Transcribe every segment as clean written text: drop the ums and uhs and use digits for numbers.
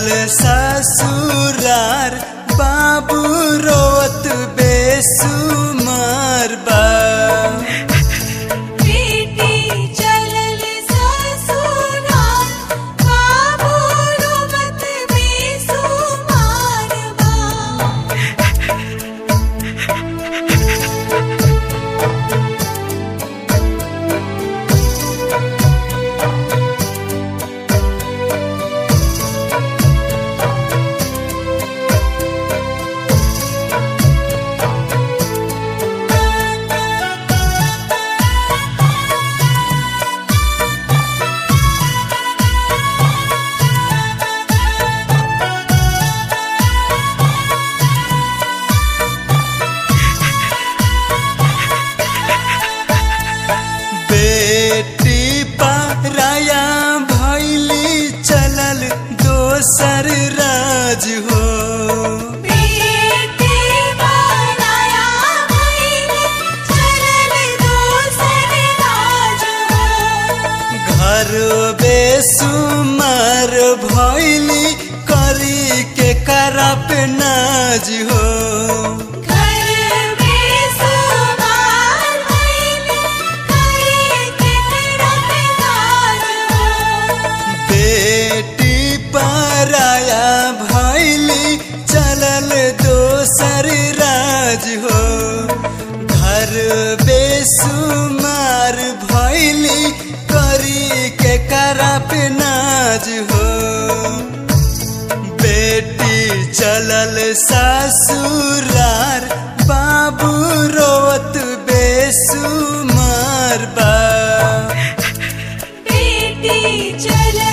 चलल ससुरार बाबू रोवत बेसुमार बा। बेटी पराया भैली चलल दोसर राज हो। बेटी पराया भैली चलल दोसर राज हो। घर बेसुमार भैली करी के करप नाज हो। पराया भैली चलल दोसर राज हो। घर बेसुमार भैली करी के करप नाज हो। बेटी चलल ससुरार बाबू रोवत बेसुमार बा। बेटी चलल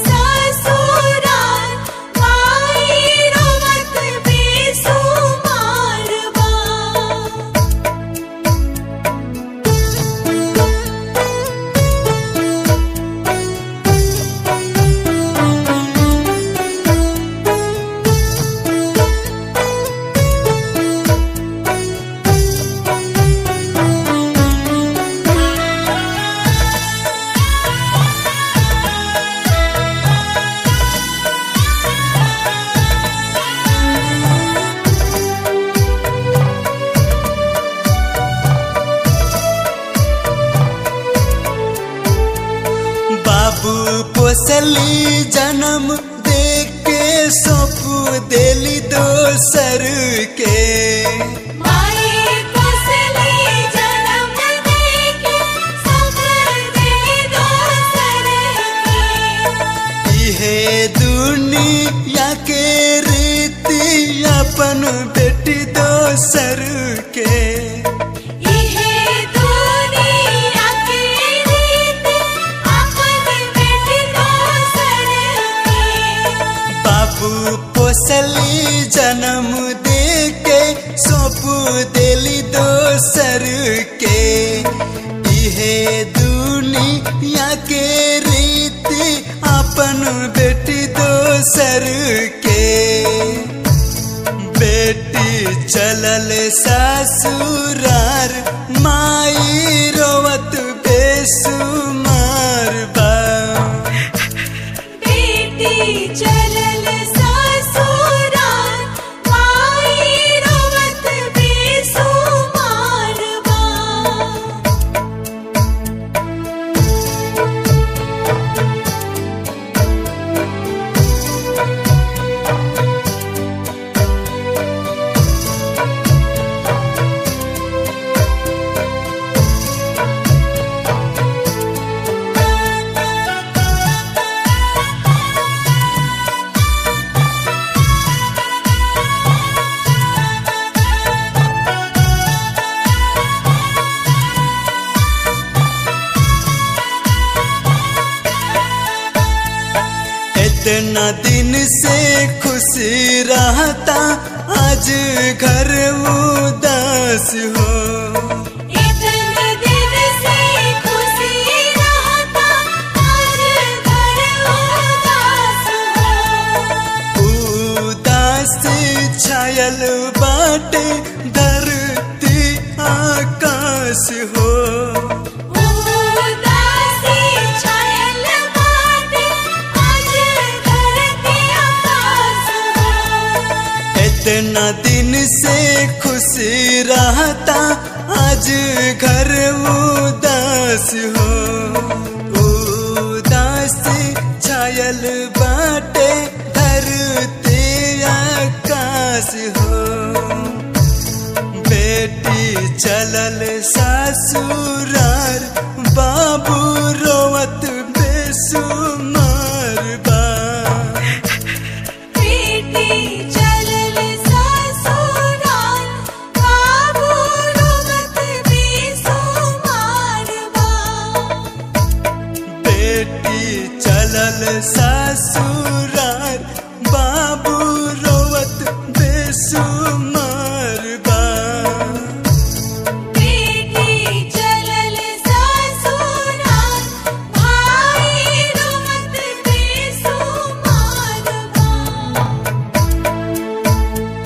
बाबू पोसली जन्म दे के सौंप देली दोसर के। माई पोसली जन्म दे के सौंप देली दोसर के। इहे दुनिया के रीति अपन बेटी दोसर के। पोसली जन्म दे के सौंप देली दोसर के। इहे दुनिया के रीति अपन बेटी दोसर के। बेटी चलल ससुरार माई रोवत बेसुमार बा। बेटी चलल इतना दिन से खुशी रहता आज घर उदास हो। इतने दिन से खुशी रहता आज घर उदास हो। उदास छायल बाटे धरती आकाश हो। उदासी छायल बाटे आज धरती आकाश आज घर उदास हो, उदास छायल बाटे धरती आकाश हो। बेटी चलल ससुरार, बाबू रोवत बेसुमार बा। बेटी चलल ससुराल, बाबू रोवत बेसुमार बा। बेटी चलल ससुरार,